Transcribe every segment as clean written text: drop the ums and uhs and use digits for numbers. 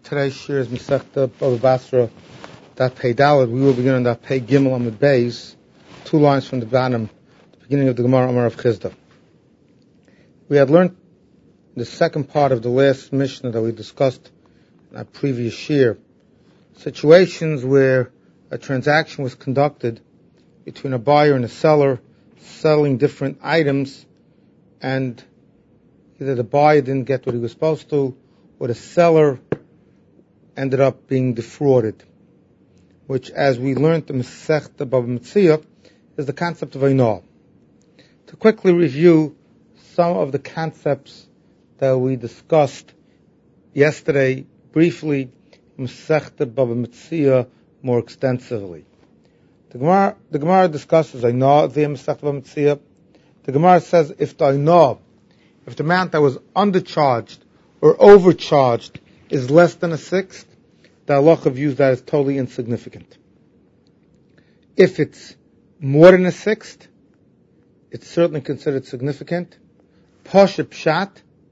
Today's shir is Masechta Bava Basra, Daf Pei Daled. We will begin on Daf Pei Gimel Amud Beis, 2 lines from the bottom, the beginning of the Gemara Amar of Chisda. We had learned the second part of the last Mishnah that we discussed in our previous shir, situations where a transaction was conducted between a buyer and a seller, selling different items, and either the buyer didn't get what he was supposed to, or the seller ended up being defrauded, which, as we learned in Masechta Bava Metzia, is the concept of Einah. To quickly review some of the concepts that we discussed yesterday briefly, Masechta Bava Metzia more extensively. The Gemara discusses Einah via Masechta Bava Metzia. The Gemara says if the Einah, if the amount that was undercharged or overcharged is less than a sixth, the halacha views that as totally insignificant. If it's more than a sixth, it's certainly considered significant. Pasha Pshat,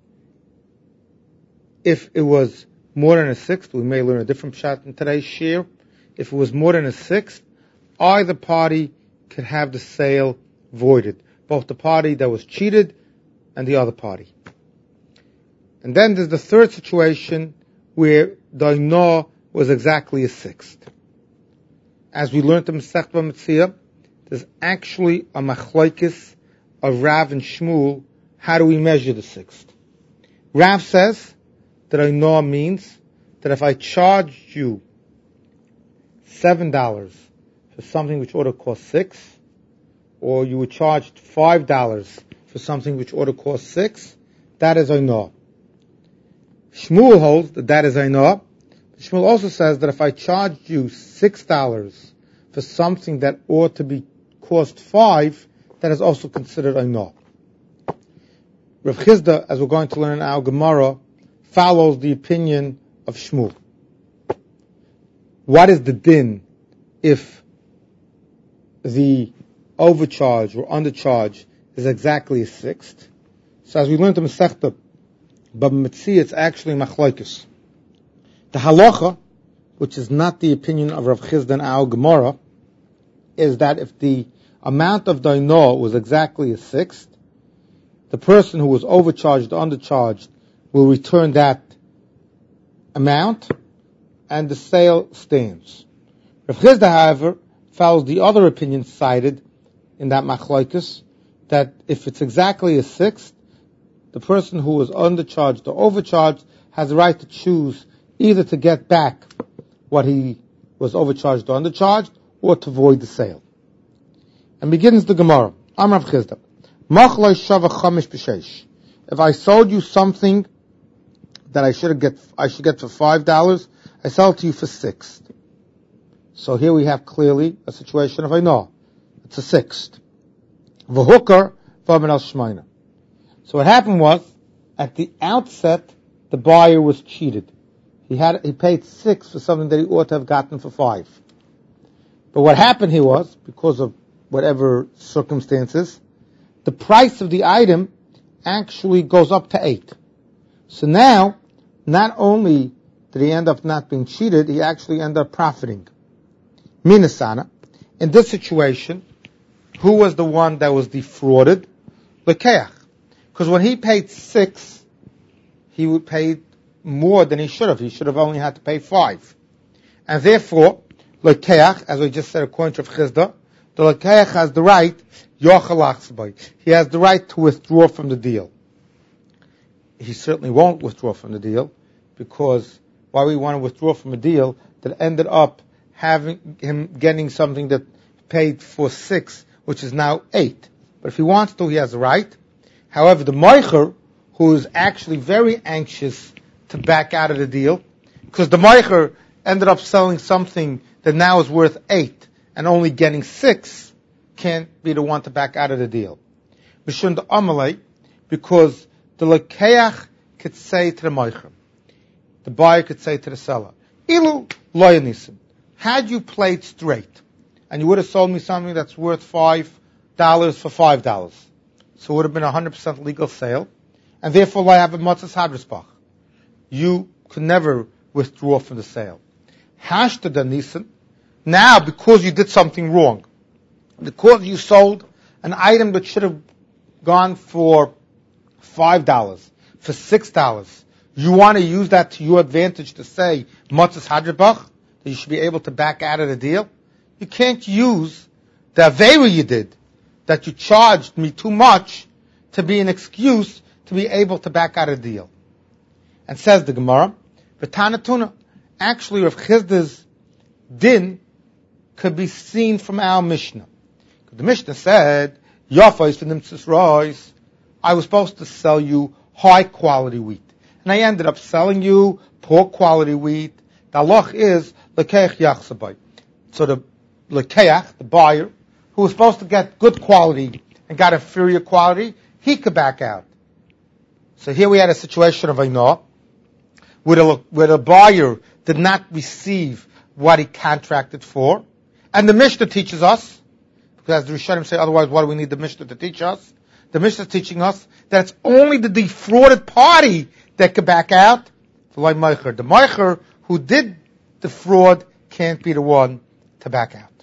if it was more than a sixth, we may learn a different Pshat in today's shir. If it was more than a sixth, either party could have the sale voided, both the party that was cheated and the other party. And then there's the third situation where the Einah was exactly a sixth. As we learned in Masechta Bava Metzia, there's actually a machlokes of Rav and Shmuel. How do we measure the sixth? Rav says that Einah means that if I charged you $7 for something which ought to cost $6, or you were charged $5 for something which ought to cost $6, that is Einah. Shmuel holds that is Einah. Shmuel also says that if I charged you $6 for something that ought to be cost $5, that is also considered Einah. Rav Chisda, as we're going to learn in our Gemara, follows the opinion of Shmuel. What is the din if the overcharge or undercharge is exactly a sixth? So as we learned in Masechta Bava Metzia, it's actually machlokes. The halacha, which is not the opinion of Rav Chisda and our Gemara, is that if the amount of the Einah was exactly a sixth, the person who was overcharged or undercharged will return that amount, and the sale stands. Rav Chisda, however, follows the other opinion cited in that machlokes, that if it's exactly a sixth, the person who was undercharged or overcharged has the right to choose either to get back what he was overcharged or undercharged, or to void the sale. And begins the Gemara. Amar Rav Chisda, Machloi shava chamish b'sheish. If I sold you something that I should get for $5, I sell it to you for $6. So here we have clearly a situation of Einah. It's a sixth. V'hukar v'amen al shmeina. So what happened was, at the outset, the buyer was cheated. He paid $6 for something that he ought to have gotten for $5. But what happened here was, because of whatever circumstances, the price of the item actually goes up to $8. So now, not only did he end up not being cheated, he actually ended up profiting. Minasana. In this situation, who was the one that was defrauded? Lekeach. Because when he paid $6, he would pay more than he should have. He should have only had to pay $5. And therefore, Lekeach, as we just said according to Rav Chisda, the Lekeach has the right, he has the right to withdraw from the deal. He certainly won't withdraw from the deal, because why we want to withdraw from a deal that ended up having him getting something that paid for $6, which is now $8. But if he wants to, he has the right. However, the Moicher, who is actually very anxious to back out of the deal, because the Moicher ended up selling something that now is worth $8 and only getting $6, can't be the one to back out of the deal. Mishun the Amalei, because the Lekeach could say to the Moicher, the buyer could say to the seller, Ilu loyanisim, had you played straight, and you would have sold me something that's worth $5 for $5, so it would have been a 100% legal sale, and therefore I have a matzas hadrispach. You could never withdraw from the sale. Hashta Nisan, now because you did something wrong, because you sold an item that should have gone for $5, for $6, you want to use that to your advantage to say, Matzas Hadrabach, that you should be able to back out of the deal. You can't use the Aveira you did, that you charged me too much, to be an excuse to be able to back out of the deal. And says the Gemara, V'tanatuna, actually Rav Chizda's din could be seen from our Mishnah. The Mishnah said, Yafais for Nimtzis Rois, I was supposed to sell you high quality wheat. And I ended up selling you poor quality wheat. The halach is Lekeach Yachsabai. So the Lekeach, the buyer, who was supposed to get good quality and got inferior quality, he could back out. So here we had a situation of Ainah, where the buyer did not receive what he contracted for. And the Mishnah teaches us, because as the Rishonim say, otherwise why do we need the Mishnah to teach us? The Mishnah is teaching us that it's only the defrauded party that could back out. The Meicher who did the fraud can't be the one to back out.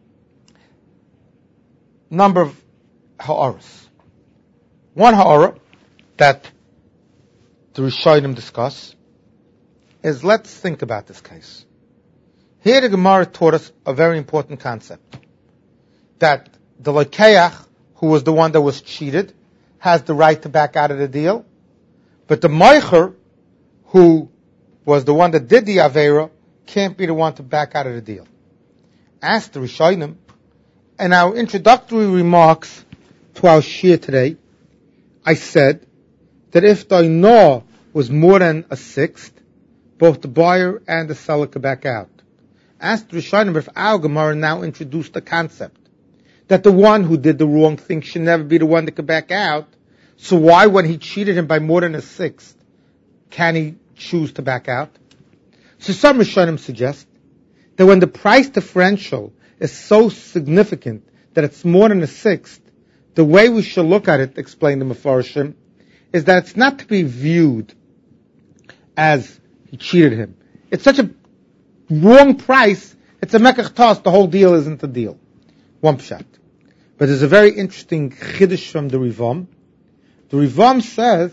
Number of ha'aras. One ha'ara that the Rishonim discuss is, let's think about this case. Here the Gemara taught us a very important concept. That the Lekeach, who was the one that was cheated, has the right to back out of the deal. But the Meicher, who was the one that did the Aveira, can't be the one to back out of the deal. Ask the Rishonim, in our introductory remarks to our Shir today, I said that if the Ainah was more than a sixth, both the buyer and the seller could back out. Ask the Rishonim if our Gemara now introduced the concept that the one who did the wrong thing should never be the one that could back out. So why, when he cheated him by more than a sixth, can he choose to back out? So some Rishonim suggest that when the price differential is so significant that it's more than a sixth, the way we should look at it, explained the Mefarshim, is that it's not to be viewed as he cheated him. It's such a wrong price, it's a mekach toss, the whole deal isn't a deal. One pshat. But there's a very interesting chiddush from the Rivam. The Rivam says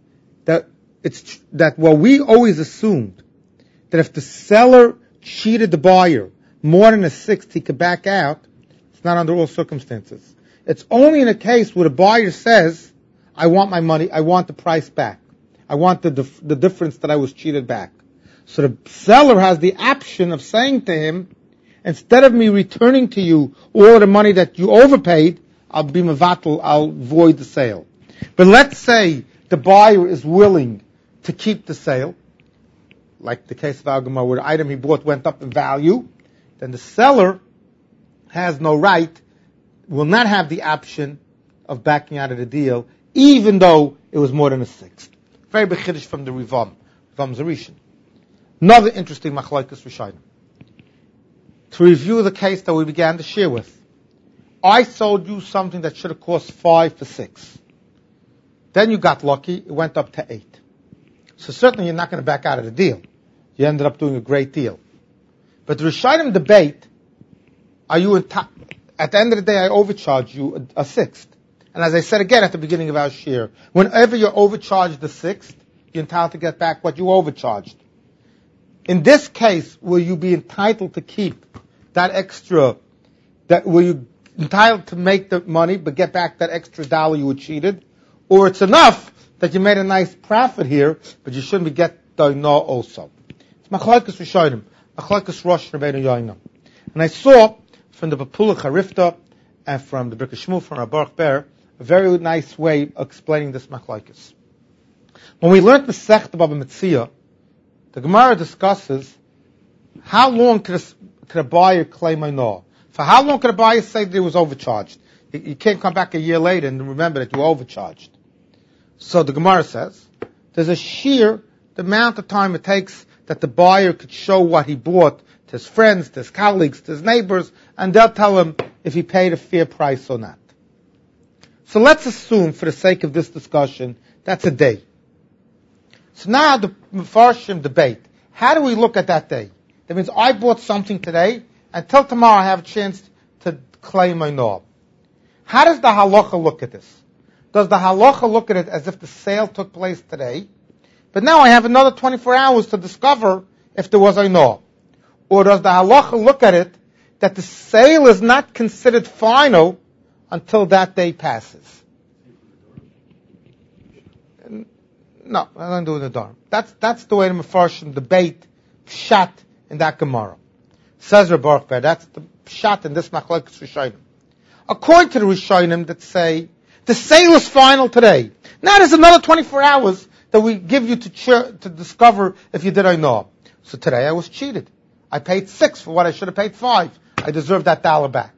that what we always assumed, that if the seller cheated the buyer more than a sixth, he could back out. It's not under all circumstances. It's only in a case where the buyer says, I want my money, I want the price back. I want the difference that I was cheated back. So the seller has the option of saying to him, instead of me returning to you all the money that you overpaid, I'll be mevatel, I'll void the sale. But let's say the buyer is willing to keep the sale, like the case of our Gemara, where the item he bought went up in value, then the seller has no right, will not have the option of backing out of the deal, even though it was more than a sixth. Very big chiddush from the Rivam Zarishan. Another interesting machlokes Rishonim. To review the case that we began to share with, I sold you something that should have cost 5 for 6. Then you got lucky, it went up to 8. So certainly you're not going to back out of the deal. You ended up doing a great deal. But the Rishonim debate, at the end of the day, I overcharged you a sixth. And as I said again at the beginning of our share, whenever you're overcharged a sixth, you're entitled to get back what you overcharged. In this case, will you be entitled to keep that extra, will you entitled to make the money but get back that extra dollar you were cheated? Or it's enough that you made a nice profit here, but you shouldn't be get the no also. It's machlokes Rishonim, machlokes Rosh Rabbeinu Yoina. And I saw from the Papula Charifta and from the Birkei Shmuel from Baruch Ber a very nice way of explaining this machlokes. When we learned Masechta Baba Metzia, the Gemara discusses how long could a buyer claim a no. For how long could a buyer say that he was overcharged? You can't come back a year later and remember that you were overcharged. So the Gemara says, there's a sheer, the amount of time it takes that the buyer could show what he bought to his friends, to his colleagues, to his neighbors, and they'll tell him if he paid a fair price or not. So let's assume, for the sake of this discussion, that's a day. So now the Mefarshim debate, How do we look at that day? That means I bought something today, until tomorrow I have a chance to claim my noah. How does the halacha look at this? Does the halacha look at it as if the sale took place today, but now I have another 24 hours to discover if there was a noah? Or does the halacha look at it that the sale is not considered final until that day passes? No, I don't do the Dharm. That's the way the Mefarshim debate Pshat in that Gemara. Says Reb Baruch Ber, that's the Pshat in this Machlokes Rishonim. According to the Rishonim that say, the sale is final today. Now there's another 24 hours that we give you to discover if you did or not. So today I was cheated. I paid 6 for what I should have paid 5. I deserve that $1 back.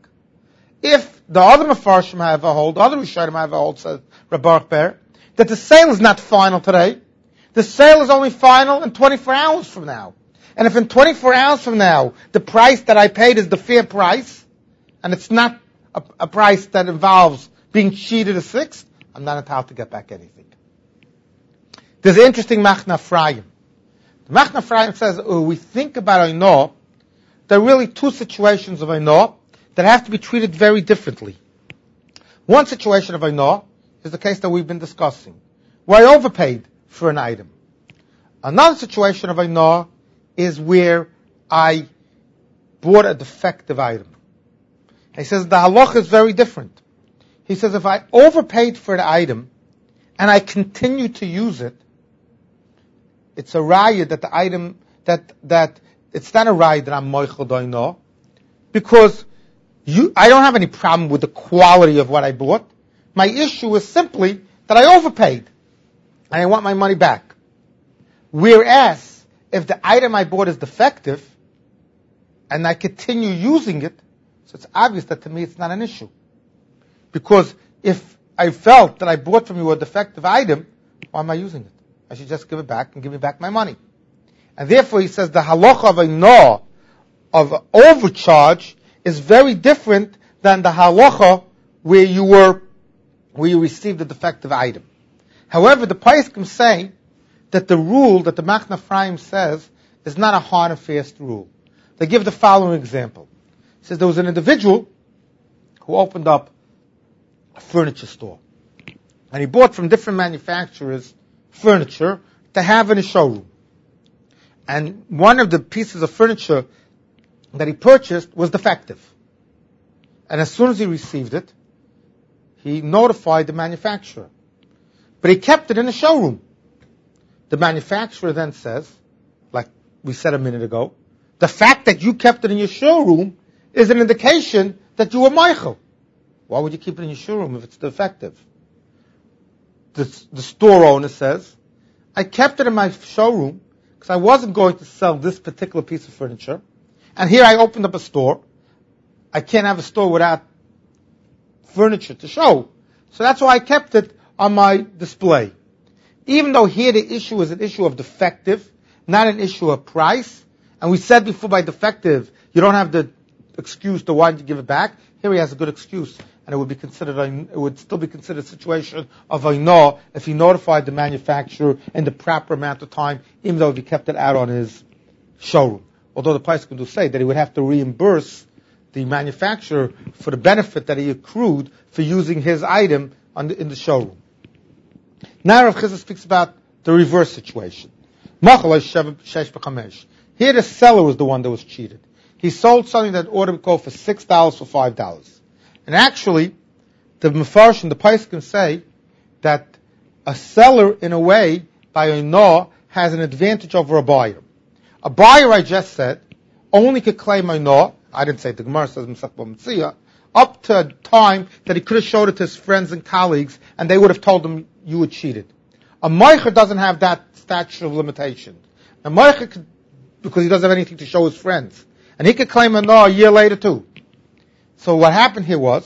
If the other Mefarshim have a hold, other Rishonim have a hold, says Reb Baruch Ber, that the sale is not final today. The sale is only final in 24 hours from now. And if in 24 hours from now, the price that I paid is the fair price, and it's not a price that involves being cheated a 6th, I'm not entitled to get back anything. There's an interesting Machna Ephraim. The Machna Ephraim says, we think about Oinah, there are really 2 situations of Oinah that have to be treated very differently. One situation of Oinah is the case that we've been discussing, where I overpaid for an item. Another situation of Oinah is where I bought a defective item. He says the halacha is very different. He says if I overpaid for the item and I continue to use it, it's a raya that the item that it's not a raya that I'm moichel doino, because I don't have any problem with the quality of what I bought. My issue is simply that I overpaid and I want my money back. Whereas if the item I bought is defective and I continue using it, so it's obvious that to me it's not an issue. Because if I felt that I bought from you a defective item, why am I using it? I should just give it back and give me back my money. And therefore he says the halacha of a no, of overcharge, is very different than the halacha where you received a defective item. However, the Paiskim say that the rule that the Machna Ephraim says is not a hard and fast rule. They give the following example. It says there was an individual who opened up a furniture store. And he bought from different manufacturers furniture to have in his showroom. And one of the pieces of furniture that he purchased was defective. And as soon as he received it, he notified the manufacturer. But he kept it in the showroom. The manufacturer then says, like we said a minute ago, the fact that you kept it in your showroom is an indication that you were Michael. Why would you keep it in your showroom if it's defective? The store owner says, I kept it in my showroom because I wasn't going to sell this particular piece of furniture. And here I opened up a store. I can't have a store without furniture to show. So that's why I kept it on my display. Even though here the issue is an issue of defective, not an issue of price. And we said before by defective, you don't have the excuse to why did you give it back. Here he has a good excuse. And it would still be considered a situation of a no if he notified the manufacturer in the proper amount of time, even though he kept it out on his showroom. Although the price could say that he would have to reimburse the manufacturer for the benefit that he accrued for using his item in the showroom. Now Rav Chizah speaks about the reverse situation. Here the seller was the one that was cheated. He sold something that ought to go for $6 for $5. And actually, the Mefarshim, the Paiskim say that a seller, in a way, by a no, has an advantage over a buyer. A buyer, I just said, only could claim a no. I didn't say it, the Gemara says up to a time that he could have showed it to his friends and colleagues, and they would have told him you were cheated. A meicher doesn't have that statute of limitation. A meicher could, because he doesn't have anything to show his friends, and he could claim a no a year later too. So what happened here was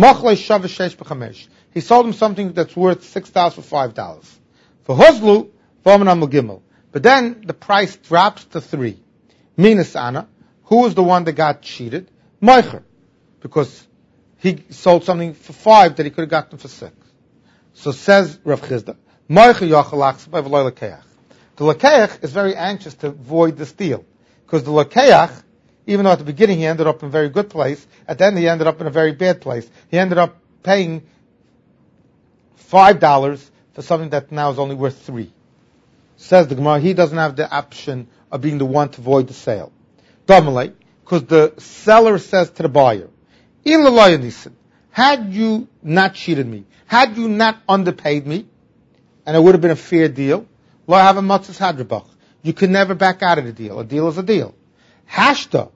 he sold him something that's worth $6 for $5. For Hozlu, Gimel. But then the price drops to 3. Minus Ana, who was the one that got cheated? Meicher. Because he sold something for 5 that he could have gotten for 6. So says Rav Chizda, the The Lakeach is very anxious to avoid this deal. Because the Lakeach, even though at the beginning he ended up in a very good place, at the end he ended up in a very bad place. He ended up paying $5 for something that now is only worth $3. Says the Gemara, he doesn't have the option of being the one to void the sale. Dominate, because the seller says to the buyer, had you not cheated me, had you not underpaid me, and it would have been a fair deal, you could never back out of the deal. A deal is a deal. Hashta,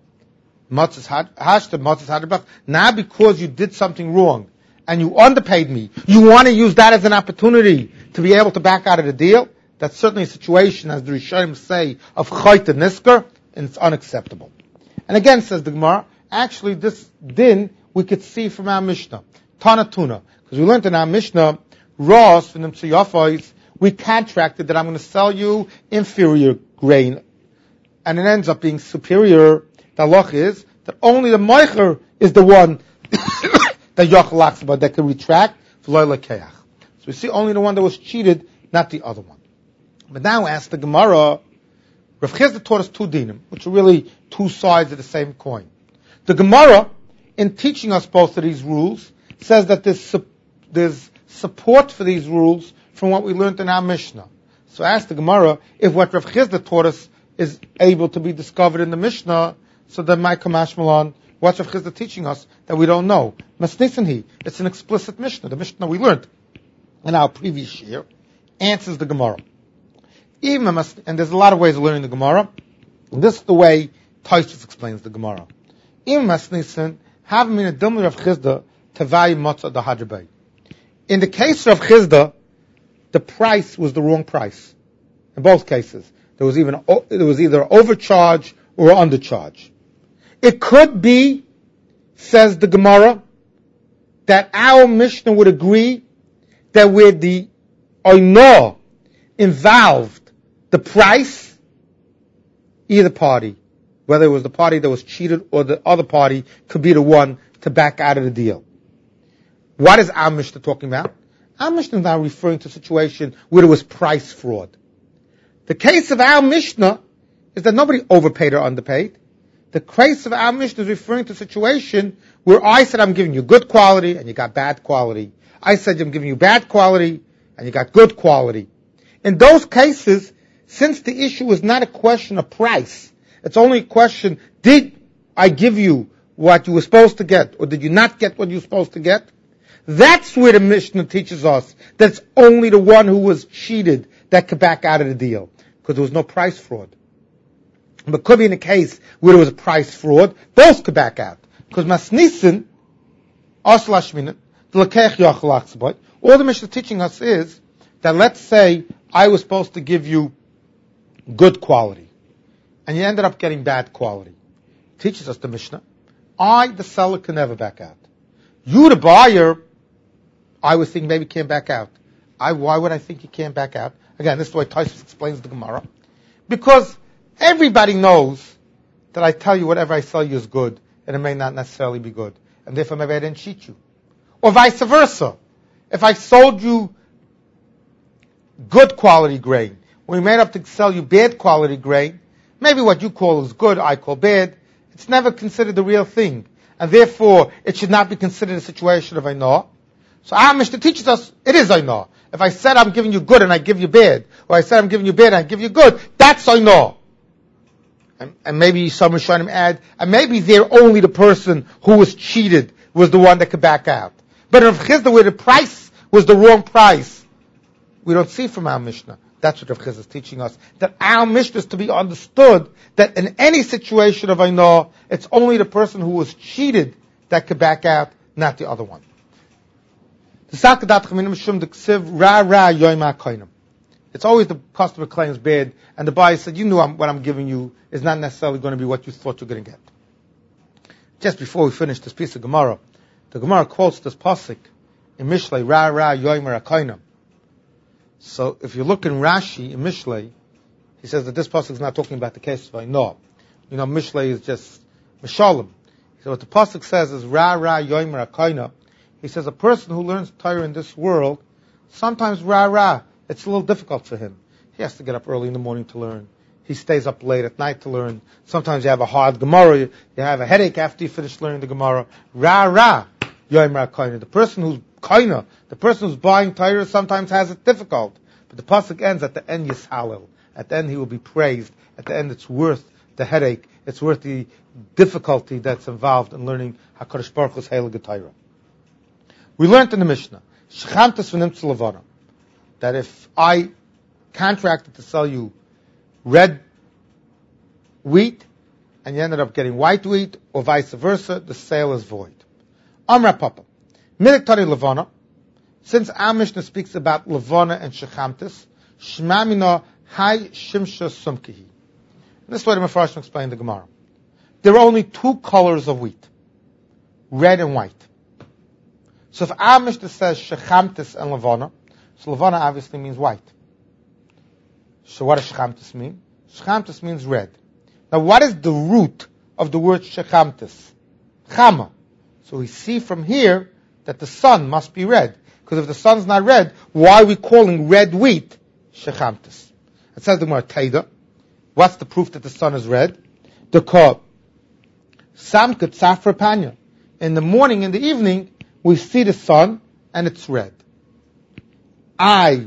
now because you did something wrong, and you underpaid me, you want to use that as an opportunity to be able to back out of the deal? That's certainly a situation, as the Rishonim say, of chayt and nisker, and it's unacceptable. And again, says the Gemara, actually this din we could see from our Mishnah, Tanatuna, because we learned in our Mishnah, Ross from the Tziyafos, we contracted that I'm going to sell you inferior grain, and it ends up being superior. The halach is that only the meicher is the one that yachalaks about that can retract v'lo lekeach. So we see only the one that was cheated, not the other one. But now ask the Gemara, Rav Chizda taught us two dinim, which are really two sides of the same coin. The Gemara, in teaching us both of these rules, says that there's support for these rules from what we learned in our Mishnah. So ask the Gemara, if what Rav Chizda taught us is able to be discovered in the Mishnah, so then my Kamash Malan, what's Rav Chizda teaching us that we don't know? Masnisan it's an explicit Mishnah. The Mishnah we learned in our previous year answers the Gemara. And there's a lot of ways of learning the Gemara. And this is the way Tosfos explains the Gemara. In the case of Chizda, the price was the wrong price. In both cases, there was either overcharge or undercharge. It could be, says the Gemara, that our Mishnah would agree that where the oinah involved the price, either party, whether it was the party that was cheated or the other party, could be the one to back out of the deal. What is our Mishnah talking about? Our Mishnah is now referring to a situation where there was price fraud. The case of our Mishnah is that nobody overpaid or underpaid. The case of our Mishnah is referring to a situation where I said I'm giving you good quality and you got bad quality. I said I'm giving you bad quality and you got good quality. In those cases, since the issue is not a question of price, it's only a question, did I give you what you were supposed to get, or did you not get what you were supposed to get? That's where the Mishnah teaches us that it's only the one who was cheated that could back out of the deal, because there was no price fraud. But it could be in a case where there was a price fraud, both could back out. Because Masnisin, Aslashminat, the Lekech Yachalachsabot, all the Mishnah is teaching us is that let's say I was supposed to give you good quality, and you ended up getting bad quality. Teaches us the Mishnah, I, the seller, can never back out. You, the buyer, I was thinking maybe can't back out. Why would I think you can't back out? Again, this is the way Tosfos explains the Gemara. Because everybody knows that I tell you whatever I sell you is good, and it may not necessarily be good. And therefore maybe I didn't cheat you. Or vice versa. If I sold you good quality grain, when we made up to sell you bad quality grain, maybe what you call is good, I call bad. It's never considered the real thing. And therefore, it should not be considered a situation of Ainah. So our Mishnah teaches us, it is Ainah. If I said I'm giving you good and I give you bad, or I said I'm giving you bad and I give you good, that's Ainah. And maybe some Rishonim add, and maybe they're only the person who was cheated was the one that could back out. But if Chizda, where the price was the wrong price, we don't see from our Mishnah. That's what Rav Chizda is teaching us. That our Mishnah is to be understood that in any situation of Ainah, it's only the person who was cheated that could back out, not the other one. It's always the customer claims bad, and the buyer said, you knew what I'm giving you is not necessarily going to be what you thought you're going to get. Just before we finish this piece of Gemara, the Gemara quotes this pasuk in Mishlei, Ra Ra Yoimer HaKoinam. So if you look in Rashi, in Mishlei, he says that this pasuk is not talking about the case of Ainah. You know, Mishlei is just Mishalim. So what the pasuk says is Ra Ra Yoimer HaKoinam. He says a person who learns Torah in this world, sometimes Ra Ra, it's a little difficult for him. He has to get up early in the morning to learn. He stays up late at night to learn. Sometimes you have a hard Gemara. You have a headache after you finish learning the Gemara. Ra. Yoimra Koina. The person who's Koina, the person who's buying Torah sometimes has it difficult. But the pasuk ends at the end Yishalel. At the end he will be praised. At the end it's worth the headache. It's worth the difficulty that's involved in learning HaKadosh Baruch Hu's Heilige Torah. We learned in the Mishnah, Shechamtes v'nimtzu levana, that if I contracted to sell you red wheat and you ended up getting white wheat, or vice versa, the sale is void. Amra Papa, Milik Tari levana, since our Mishnah speaks about levana and Shechamtes, Shmamina Hai Shimsha Sumkihi. This is what the Mefarshim explained the Gemara. There are only two colors of wheat, red and white. So if our Mishnah says Shechamtes and Levana, so Levana obviously means white. So what does Shechamtes mean? Shechamtes means red. Now what is the root of the word Shechamtes? Chama. So we see from here that the sun must be red. Because if the sun's not red, why are we calling red wheat Shechamtes? It says the Gemara Taida. What's the proof that the sun is red? The Kob. Samkat Safra Panya. In the morning, in the evening, we see the sun and it's red. Why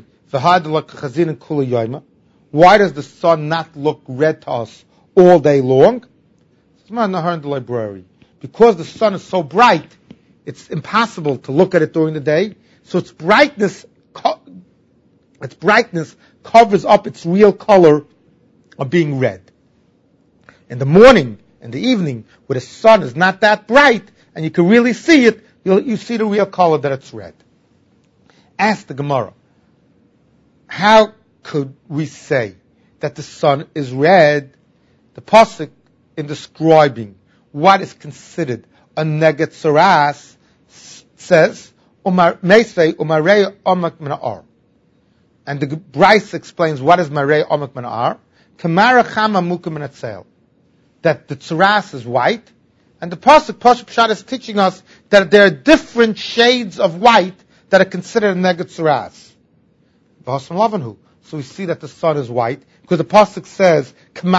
does the sun not look red to us all day long? It's not in the library. Because the sun is so bright, it's impossible to look at it during the day. So its brightness covers up its real color of being red. In the morning, in the evening, where the sun is not that bright, and you can really see it, you see the real color that it's red. Ask the Gemara, how could we say that the sun is red? The pasuk in describing what is considered a neged saras says, Meisei umarei omak mina'ar. And the Bryce explains what is marei omak mina'ar. Kamara chama mukim minatzel. That the tzaras is white, and the pasuk Pshat is teaching us that there are different shades of white that are considered neged tzaras. So we see that the sun is white because the pasuk says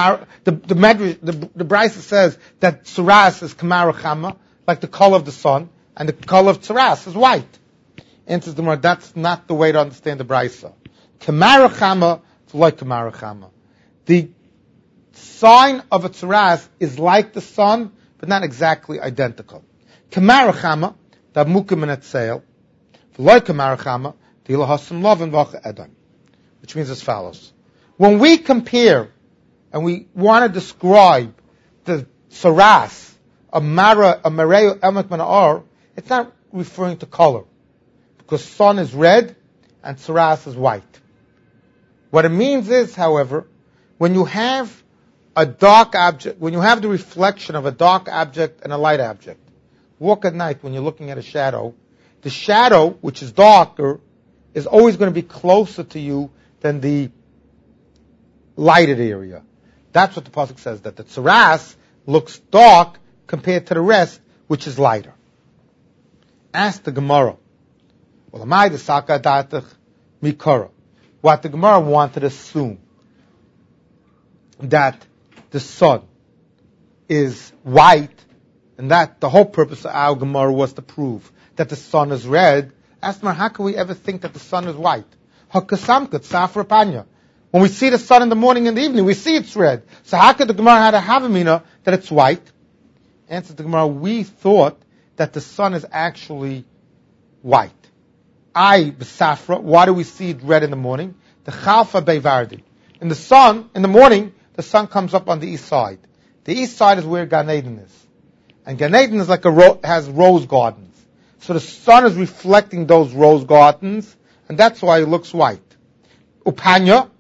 the Bryce says that tzaras is kamara chama, like the color of the sun, and the color of tzaras is white. Answers the Gemara, that's not the way to understand the Bryce. Kamara chama is like kamara chama. The sign of a tzaras is like the sun, but not exactly identical. Kamara chama, the mukim in etzel, v'loy kamara chama, the ilahasam lovin v'ach edam, which means as follows. When we compare and we want to describe the tzaras, a marei emek mina'ar, it's not referring to color, because sun is red and tzaras is white. What it means is, however, when you have a dark object, when you have the reflection of a dark object and a light object, walk at night when you're looking at a shadow, the shadow, which is darker, is always going to be closer to you than the lighted area. That's what the pasuk says, that the tzaras looks dark compared to the rest, which is lighter. Ask the Gemara. What the Gemara wanted to assume, that the sun is white, and that the whole purpose of our Gemara was to prove that the sun is red. Ask me, how can we ever think that the sun is white? When we see the sun in the morning and the evening, we see it's red. So how could the Gemara have a havamina that it's white? Answer the Gemara, we thought that the sun is actually white. B'safra, why do we see it red in the morning? The chalfa beivardi. In the morning, the sun comes up on the east side. The east side is where Gan Eden is. And Gan Eden is like has rose gardens. So the sun is reflecting those rose gardens, and that's why it looks white. Upanya,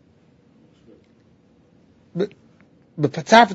it passes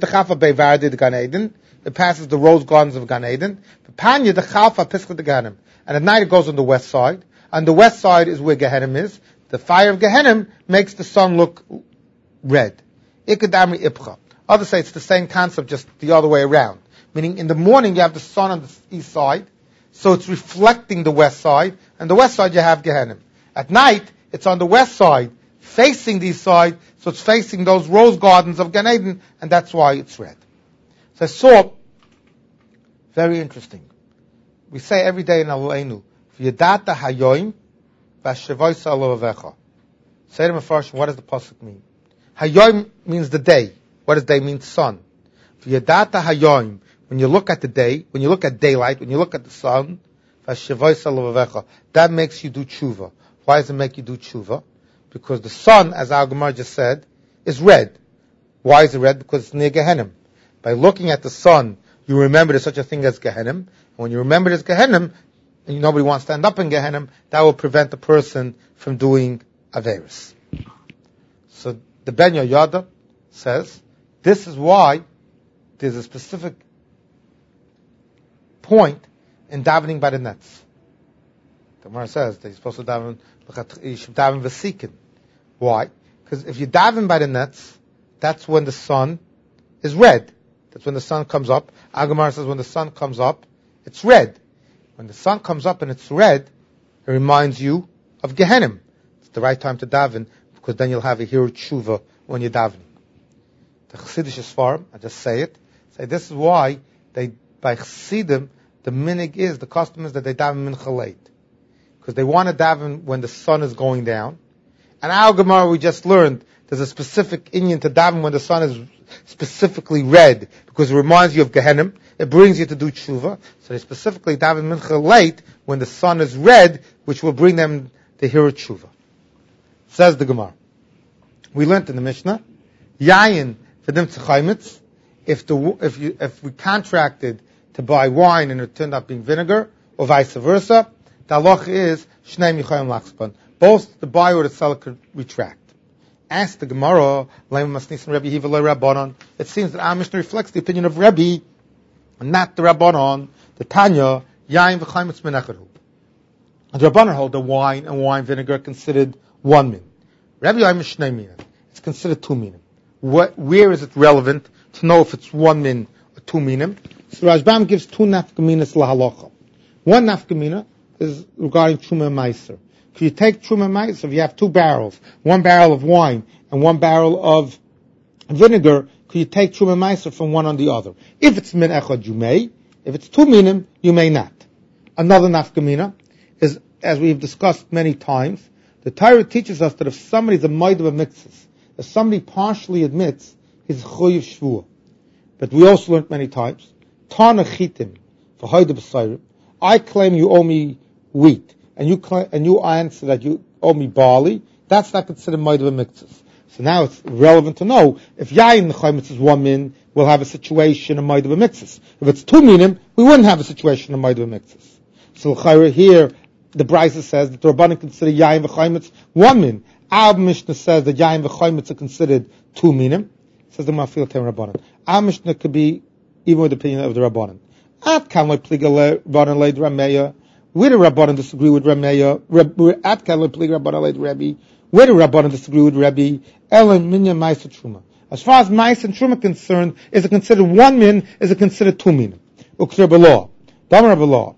the rose gardens of Gan Eden. Upanya, the chalfa pischa de Ganem. And at night it goes on the west side. On the west side is where Gehenna is. The fire of Gehenna makes the sun look red. Ikadamri ipcha. Others say it's the same concept, just the other way around. Meaning in the morning you have the sun on the east side, so it's reflecting the west side, and the west side you have Gehenna. At night, it's on the west side, facing the side, so it's facing those rose gardens of Gan Eden, and that's why it's red. So I saw, very interesting. We say every day in Aleinu, V'yadata hayoim v'ashevoisa alovecha. Say to Mefarshim, what does the pasuk mean? Hayoim means the day. What does day mean? Sun. V'yadata hayoim. When you look at the day, when you look at daylight, when you look at the sun, v'ashevoisa alovecha. That makes you do tshuva. Why does it make you do tshuva? Because the sun, as our Gemara just said, is red. Why is it red? Because it's near Gehenim. By looking at the sun, you remember there's such a thing as Gehenim. And when you remember there's Gehenim, and nobody wants to end up in Gehenim, that will prevent the person from doing Averis. So the Ben Yoyada says, this is why there's a specific point in davening by the nets. The Gemara says that you're supposed to daven, you should daven v'sikin. Why? Because if you daven by the nets, that's when the sun is red. That's when the sun comes up. Agamar says when the sun comes up, it's red. When the sun comes up and it's red, it reminds you of Gehenim. It's the right time to daven, because then you'll have a hero tshuva when you're davening. The Chassidish Sfarim, I just say this is why by Chassidim, the minig is, the custom is that they daven mincha late. Because they want to daven when the sun is going down. And our Gemara, we just learned, there's a specific inyan to daven when the sun is specifically red, because it reminds you of Gehenim. It brings you to do tshuva. So they specifically daven mincha late when the sun is red, which will bring them the hero tshuva. Says the Gemara. We learned in the Mishnah, yayin v'dim tzachaymitz. If we contracted to buy wine and it turned out being vinegar, or vice versa, the halach is shnei michayim lachspan. Both the buyer or the seller could retract. Ask the Gemara, it seems that our Mishnah reflects the opinion of Rebbe, and not the Rabbanon, the Tanya, yayin v'chaymitz menechadu. The Rabbanon hold the wine and wine vinegar considered one min. Rebbe yayin shnei min. It's considered two minim. Where is it relevant to know if it's one min or two minim? So Rashbam gives two nafkaminas lahalacha. One nafkamina is regarding Truma Meiser. If you take Truma Meiser, if you have two barrels, one barrel of wine and one barrel of vinegar, could you take Truma Meiser from one on the other? If it's min echad, you may. If it's two minim, you may not. Another nafkamina is, as we've discussed many times, the Torah teaches us that if somebody's a moed of mixes, if somebody partially admits his choyev shvua, but we also learned many times, Tana chitim for hoide b'sayrim. I claim you owe me wheat, and you answer that you owe me barley. That's not considered moed of mixes. So now it's relevant to know if yayin nechaymitz is one min, we'll have a situation of moed of mixes. If it's two minim, we wouldn't have a situation of moed of mixes. So here the Brisa says that the Rabbanan consider yayin v'chaymitz one min. Our Mishnah says that yayin v'chaymitz are considered two minim. Says the Mafil Tem Rabbanan. Our Mishnah could be even with the opinion of the Rabbanan. At Kanloi Pliga Rabbanan Leid Rameya. Where the Rabbanan disagree with Rameya? At Kanloi Pliga Rabbanan Leid Rebbe. Where the Rabbanan disagree with Rebbe? Ellen Minya Ma'aser Truma. As far as Ma'aser and Truma concerned, is it considered one min? Is it considered two min? Ukser B'law. Damar B'law.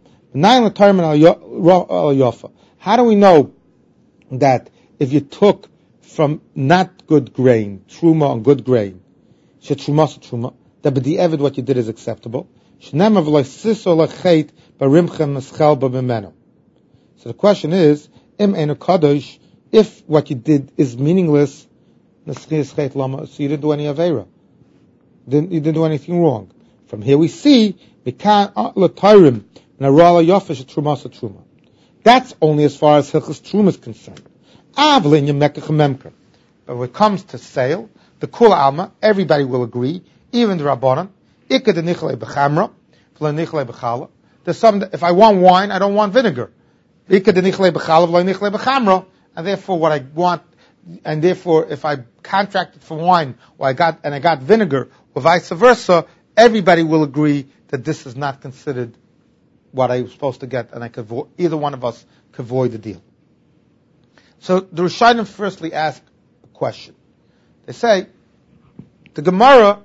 How do we know that if you took from not good grain, truma on good grain, truma, that b'di'evid what you did is acceptable? So the question is, if what you did is meaningless, so you didn't do any avera. You didn't do anything wrong. From here we see, that's only as far as Hilchos Truma is concerned. But when it comes to sale, the Kul Alma, everybody will agree, even the Rabbanan, there's some, if I want wine, I don't want vinegar. And therefore what I want, and therefore if I contracted for wine, or I got vinegar, or vice versa, everybody will agree that this is not considered what I was supposed to get, and either one of us could void the deal. So the Rishonim firstly ask a question. They say, the Gemara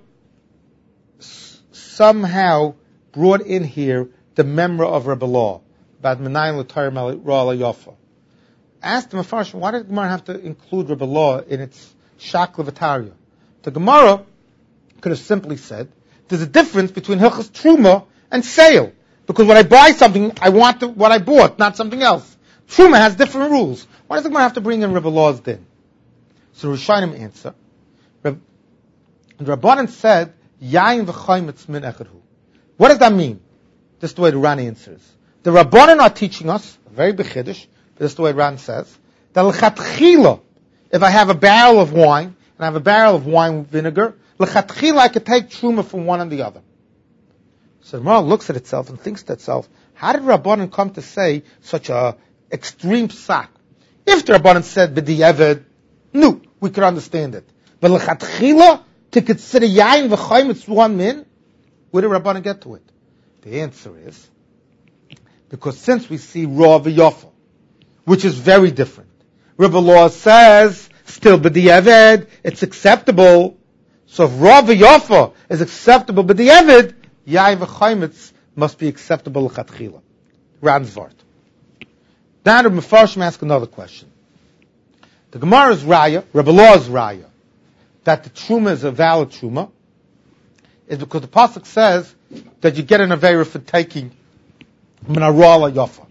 somehow brought in here the memra of Rebbe Law, about Menayim L'Torah Ra'ala Yafa. asked the Mefarshim, why did the Gemara have to include Rebbe Law in its Shakla V'Tarya? The Gemara could have simply said, there's a difference between Hilchas Truma and sale. Because when I buy something, I want what I bought, not something else. Truma has different rules. Why does the Gemara have to bring in Rebbe Law's din? So the Rishonim answer. The Rabbanan said, Yain v'chaymitz min echadhu. What does that mean? This is the way the Ran answers. The Rabbanan are teaching us, very bechiddush, but this is the way Ran says, that l'chatchila, if I have a barrel of wine, and I have a barrel of wine vinegar, l'chatchila I could take truma from one and the other. So the Gemara looks at itself and thinks to itself, how did Rabbanan come to say such a extreme sack? If the Rabbanan said b'di'evid, no, we could understand it. But l'chatchila, to consider yain v'chaymitz one min, where did Rabbanan get to it? The answer is, because since we see raw v'yofa, which is very different, Rebbe Law says, still b'di'evid, it's acceptable. So if raw v'yofa is acceptable b'di'evid, yain v'chaymitz must be acceptable l'chatchila. Ran's vart. Now the Mefarshim ask another question. The Gemara's raya, Rebbe Law's raya, that the truma is a valid truma, is because the pasuk says that you get an aveira for taking minarala yafa.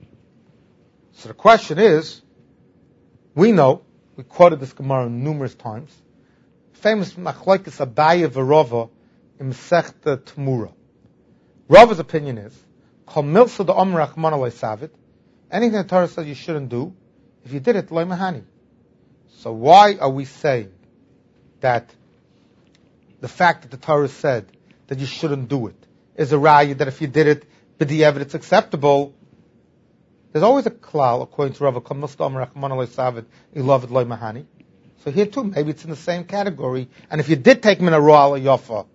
So the question is, we quoted this Gemara numerous times, famous machlokes Abaye v'Rava in Masechta Tmura. Rava's opinion is, kol milsa da omer rachmana lo savit, anything the Torah says you shouldn't do, if you did it, lo mahani. So why are we saying that the fact that the Torah said that you shouldn't do it is a raya that if you did it, b'di'evid it's acceptable? There's always a klal, according to Rava, kol milsa da omer rachmana lo savit, iloved lo mahani. So here too, maybe it's in the same category. And if you did take min ha'ro'al yafa,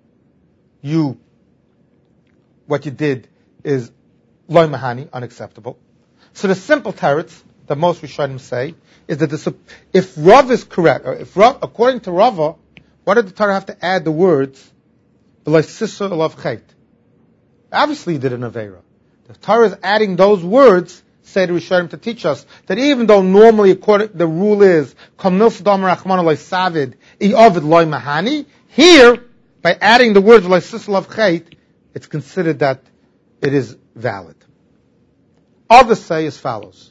what you did is loy mahani, unacceptable. So the simple teretz that most Rishonim say is that if Rav is correct, or if Rav, according to Rava, why did the Torah have to add the words b'lay sisur elav chait? Obviously, he did an aveira. The Torah is adding those words, say the Rishonim, to teach us that even though normally, according the rule is kam milsa damer rachmana lo savid i'ovid loy mahani, here by adding the words b'lay sisur elav chait, it's considered that it is valid. Others say as follows: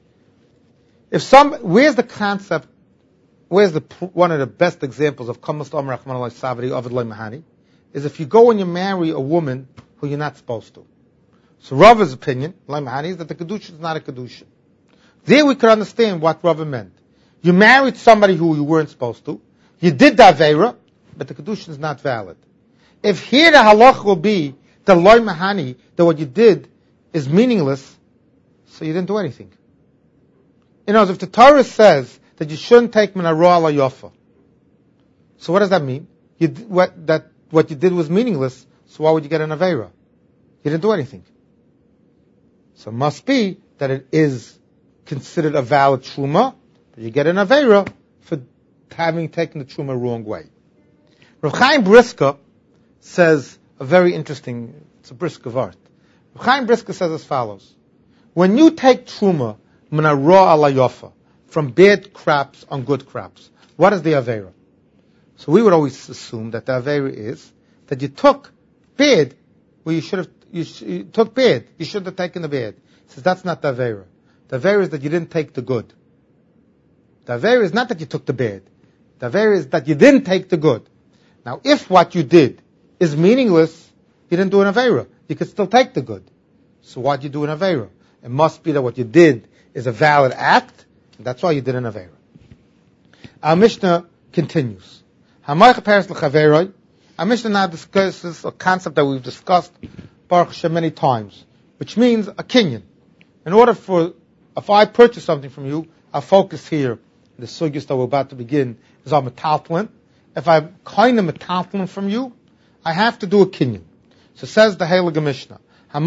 where's the concept? Where's one of the best examples of kamas omer rachman alay savri ovid loy mahani? Is if you go and you marry a woman who you're not supposed to. So Rava's opinion, loy mahani, is that the kedusha is not a kedusha. There we could understand what Rava meant. You married somebody who you weren't supposed to. You did the aveira, but the kedusha is not valid. If here the halach will be the loy mahani, that what you did is meaningless, so you didn't do anything. In other words, if the Torah says that you shouldn't take min ha'ro'al yafa, so what does that mean? What you did was meaningless, so why would you get an aveira? You didn't do anything. So it must be that it is considered a valid truma, but you get an aveira for having taken the truma wrong way. Rav Chaim Briska says a very interesting, it's a Briska vart. Rav Chaim Briska says as follows: when you take truma min ha'ro'al yafa, from bad crops on good crops, what is the aveira? So we would always assume that the aveira is that you took bad where you took bad. You should have taken the bad. He says that's not the aveira. The aveira is that you didn't take the good. The aveira is not that you took the bad. The aveira is that you didn't take the good. Now, if what you did is meaningless, you didn't do an aveira. You could still take the good. So why'd you do an aveira? It must be that what you did is a valid act, and that's why you did an aveira. Our Mishnah continues. Our Mishnah now discusses a concept that we've discussed Baruch Hashem many times, which means a kinyan. In order if I purchase something from you, our focus here, the sugyas that we're about to begin, is on metaltalin. If I'm kind of metaltalin from you, I have to do a kinyan. So says the Heilige Mishnah,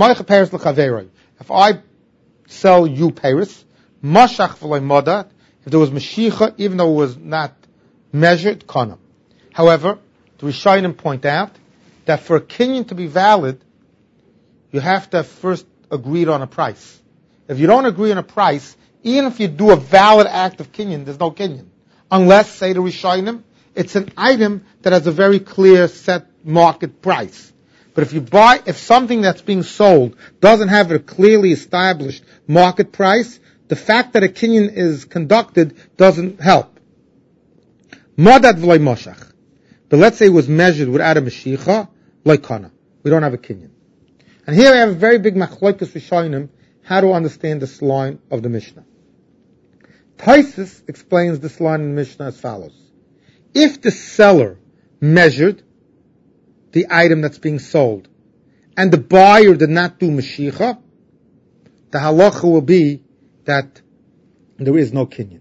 if I sell you Paris, mashach v'loy modat, if there was mashicha, even though it was not measured, kana. However, the Rishonim point out that for a kinyan to be valid, you have to have first agreed on a price. If you don't agree on a price, even if you do a valid act of kinyan, there's no kinyan. Unless, say the Rishonim, it's an item that has a very clear set market price. But if something that's being sold doesn't have a clearly established market price, the fact that a kinyan is conducted doesn't help. Modad v'loy moshach. But let's say it was measured without a meshicha, loy kana. We don't have a kinyan. And here we have a very big machlokes rishonim how to understand this line of the Mishnah. Taisus explains this line in the Mishnah as follows. If the seller measured the item that's being sold, and the buyer did not do Mashicha, the halacha will be that there is no kinyan.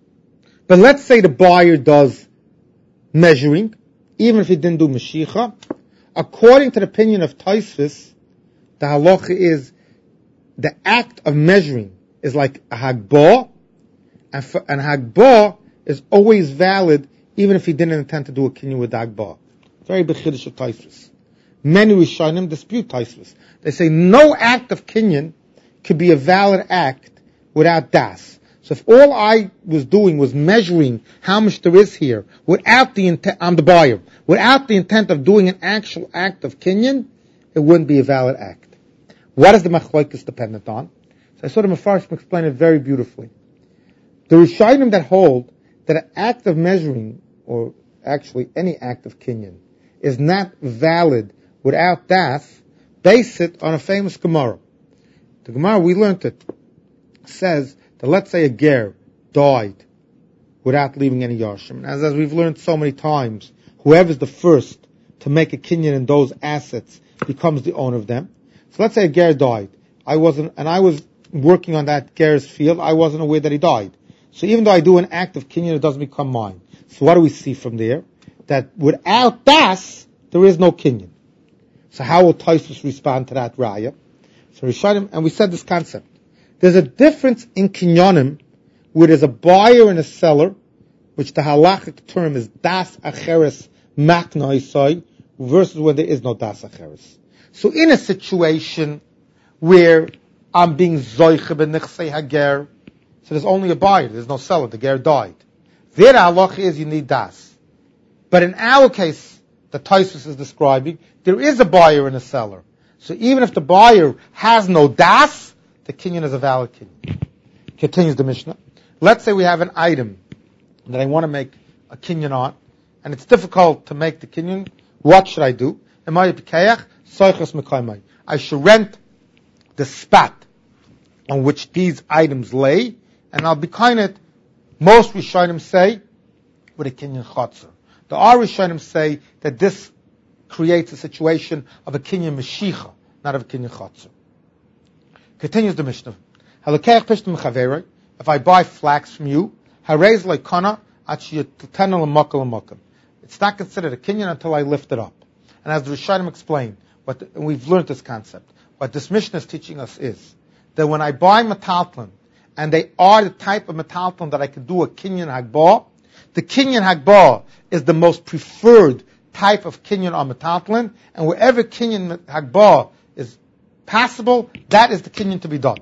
But let's say the buyer does measuring, even if he didn't do Mashicha, according to the opinion of Tosfos, the halacha is the act of measuring is like a hagbah, and hagbah is always valid even if he didn't intend to do a kinyan with hagbah. Very big chiddush of Tosfos. Many Rishonim dispute Tosfos. They say no act of kinyan could be a valid act without das. So if all I was doing was measuring how much there is here, without the intent, I'm the buyer, without the intent of doing an actual act of kinyan, it wouldn't be a valid act. What is the machlokes dependent on? So I saw the Mefarshim explain it very beautifully. The Rishonim that hold that an act of measuring, or actually any act of kinyan, is not valid without das, base it on a famous Gemara. The Gemara, we learned it, says that let's say a ger died without leaving any yarshim. And as we've learned so many times, whoever's the first to make a kinyan in those assets becomes the owner of them. So let's say a ger died. I was working on that ger's field, I wasn't aware that he died. So even though I do an act of kinyan, it doesn't become mine. So what do we see from there? That without das, there is no kinyan. So how will Tosfos respond to that raya? So Rishonim, and we said this concept. There's a difference in kinyanim where there's a buyer and a seller, which the halachic term is das acheres makna isai, versus when there is no das acheres. So in a situation where I'm being zoiche b'nichsei hager, so there's only a buyer, there's no seller, the ger died. There the halacha is you need das. But in our case, the Tosfos is describing, there is a buyer and a seller. So even if the buyer has no das, the kinyan is a valid kinyan. Continues the Mishnah. Let's say we have an item that I want to make a kinyan on, and it's difficult to make the kinyan. What should I do? I should rent the spot on which these items lay, and I'll be kind of, most Rishonim say, with a kinyan chotzer. The Rishonim say that this creates a situation of a kinyan meshicha, not of a kinyan chotzer. Continues the Mishnah. If I buy flax from you, it's not considered a kinyan until I lift it up. And as the Rishonim explained, and we've learned this concept, what this Mishnah is teaching us is that when I buy metaltlin, and they are the type of metaltlin that I can do a kinyan hagbah, the kinyan hagbah is the most preferred type of kinyan on metaltlin, and wherever kinyan hagbah is passable, that is the kinyan to be done.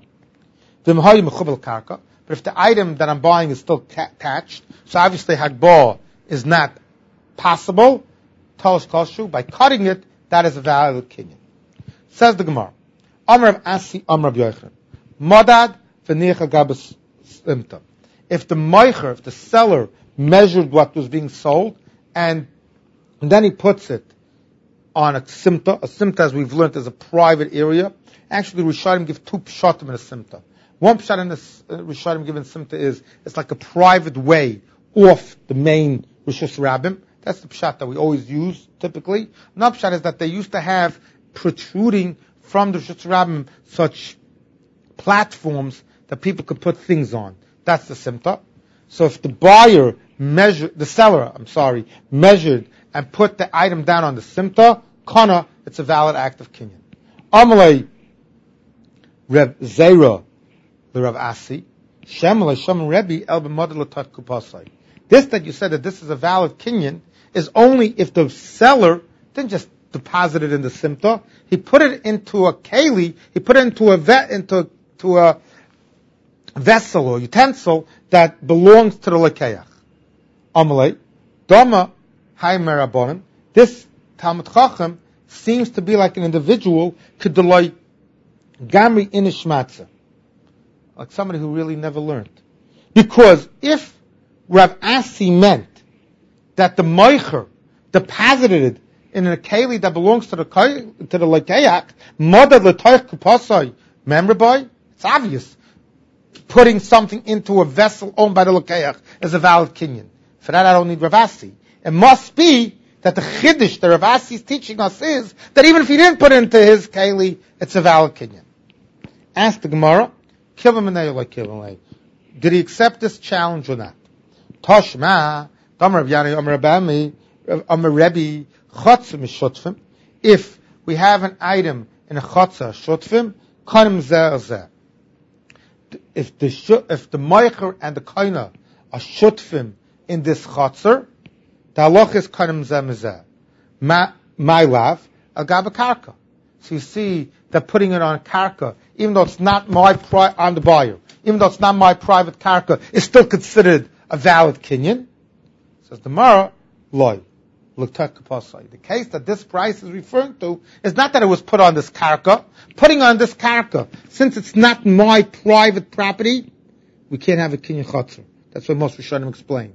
But if the item that I'm buying is still attached, so obviously hagbah is not possible, Talish Koshu, by cutting it, that is a valid kinyan. Says the Gemara, Amr Rav Asi, Amr Rav Yochanan, Modad v'nicha gabas simta. If the seller measured what was being sold, and then he puts it on a simta as we've learned is a private area. Actually, Rishonim give two pshatim in a simta. One pshat in this Rishonim given simta is, it's like a private way off the main Rishus Rabbim. That's the pshat that we always use, typically. Another pshat is that they used to have protruding from the Rishus Rabbim such platforms that people could put things on. That's the simta. So if the seller measured and put the item down on the simta, kana, it's a valid act of kinyan. Amalei Reb Zera, the Rav Asi, Shemalei Shaman Rebbe El b'model l'tat kupasai. This that you said that this is a valid kinyan is only if the seller didn't just deposit it in the simta, he put it into a keli, he put it into vessel or utensil that belongs to the lekeach. Amalei, Dama, Haimer Abonim. This Talmud Chacham seems to be like an individual, Kedoloi Gamri Inishmatza, like somebody who really never learned. Because if Rav Asi meant that the Moicher deposited it in a keli that belongs to the lekeach, Modad L'toich Kupasai, remember boy? It's obvious. Putting something into a vessel owned by the lekeach is a valid kinyan. For that I don't need Rav Asi. It must be that the chiddush that Rav Asi is teaching us is that even if he didn't put it into his keli, it's a valid kinyan. Ask the Gemara, did he accept this challenge or not? Toshma, Damar Yana, Amar Abami, Amar Rebbe, Chotza Mishotfim. If we have an item in a Chotza Shotfim, Kanim Zeh. If the Moicher and the Kaina are Shotfim in this Chotzer, the halach is Kanim Zeh Mezeh. My love, Al-Gaba Karka. So you see that putting it on karka, even though it's not on the buyer, even though it's not my private karka, is still considered a valid kinyan. Says the Mara, loy. The case that this price is referring to is not that it was put on this karka. Putting on this karka, since it's not my private property, we can't have a kinyan chotzer. That's what most Rishonim explain.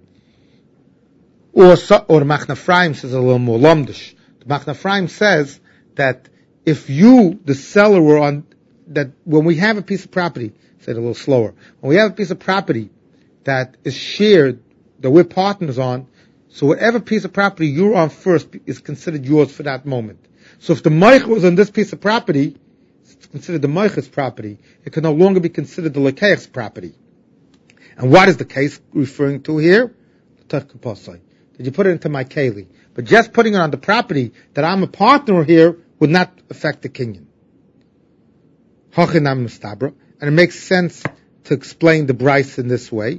Or Machna Ephraim says a little more lomdish. The Machna Ephraim says that if you, the seller, were on that, when we have a piece of property, say it a little slower, when we have a piece of property that is shared, that we're partners on, so whatever piece of property you're on first is considered yours for that moment. So if the moich was on this piece of property, it's considered the moich's property. It can no longer be considered the lekeich's property. And what is the case referring to here? Did you put it into my keli? But just putting it on the property that I'm a partner here would not affect the kinyan. And it makes sense to explain the Bryce in this way.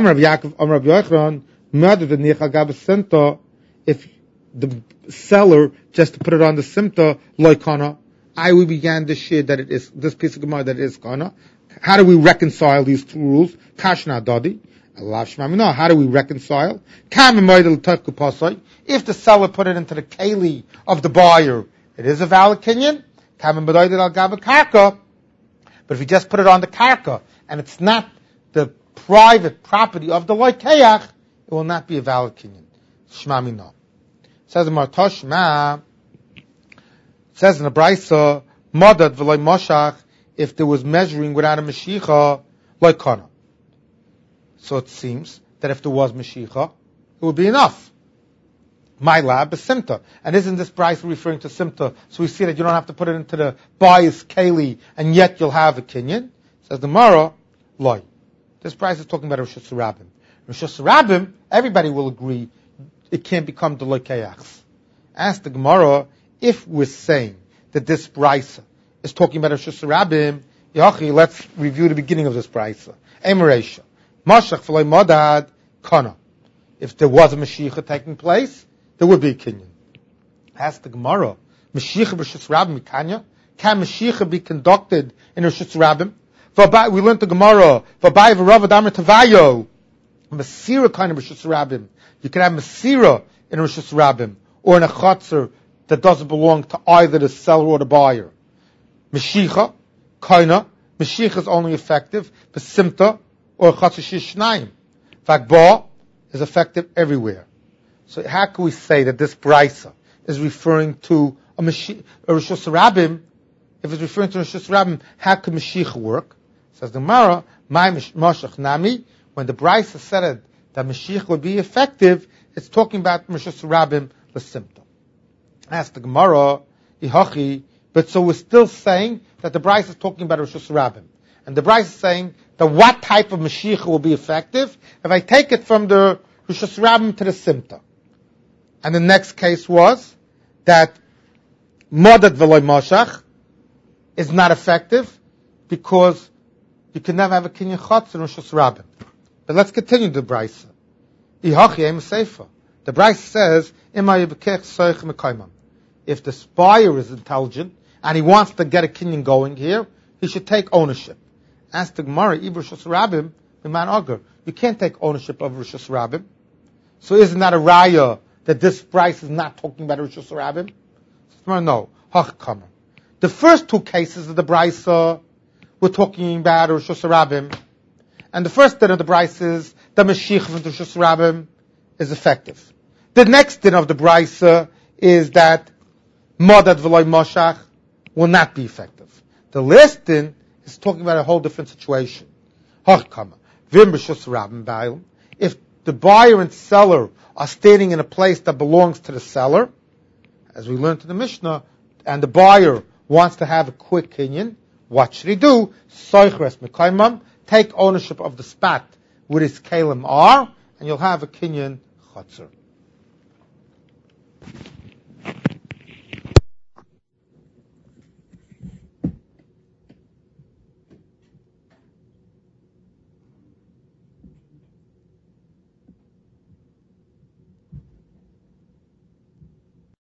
If the seller just put it on the simta loikana, we began this year that it is this piece of gemara that it is kana. How do we reconcile these two rules? Kashna dadi. How do we reconcile? If the seller put it into the keli of the buyer, it is a valid kinyan. But if you just put it on the karka, and it's not the private property of the lekeach, it will not be a valid kinyan. Shma mino. Says the Martoshma, says in the Braisa, Modad v'loy moshach, if there was measuring without a meshicha, like kana. So it seems that if there was meshicha, it would be enough. My lab is simta. And isn't this price referring to simta? So we see that you don't have to put it into the buyer's keli, and yet you'll have a kinyan. Says the Mara, loy. This price is talking about Rosh Hashanah. Rosh Hashanah, everybody will agree it can't become the lekeachs. Ask the Gemara, if we're saying that this price is talking about Rosh Hashanah, let's review the beginning of this price. Emeresha. Mashach v'loy modad kana. If there was a Mashiach taking place, there would be a kinyan. Ask the Gemara, Mashiach b'Rosh Hashanah mikanya? Can Mashiach be conducted in Rosh Hashanah? We learned the Gemara, V'bai v'ravad amar tavayo, Masira kind of Rosh Hashanah. You can have Masira in Rosh Hashanah, or in a Chatzar that doesn't belong to either the seller or the buyer. Mashiach, Kaina, Mashiach is only effective, Besimta, or Chatzar Shishnayim. Vagba is effective everywhere. So how can we say that this Brisa is referring to a Rosh Hashanah? If it's referring to Rosh Hashanah, how can Mashiach work? Says the Gemara, my Mashach Nami, when the Brisa said that Mashiach would be effective, it's talking about Rosh Hashanah l'simta. Ask the Gemara, Ihachi, but so we're still saying that the Brisa is talking about Rosh Hashanah. And the Brisa is saying that what type of Mashiach will be effective if I take it from the Rosh Hashanah to the Simta. And the next case was that Modad V'loy Moshach is not effective because you can never have a Kinyan Chotz in Rosh Hashanah. But let's continue the Brisa. Ihachi Eim Sefer. The Brisa says, if the buyer is intelligent and he wants to get a Kinyan going here, he should take ownership. Ask the Gemara, Rishus Rabim, Miman Agar. You can't take ownership of Rishus Rabim. So isn't that a raya that this price is not talking about Rishus Rabim? No. Hachkamer. The first two cases of the Brisa, we're talking about Rishus Rabim. And the first din of the Brisa is the Mashiach of the Rishus Rabim is effective. The next din of the Brisa is that Modad V'loy Moshach will not be effective. The last din is talking about a whole different situation. Hachkamer. Vim Rishus Rabim Ba'il. If the buyer and seller are standing in a place that belongs to the seller, as we learned in the Mishnah, and the buyer wants to have a quick kinyan, what should he do? Soichres Mekaimam, take ownership of the spot where his kalim are, and you'll have a kinyan chatzar.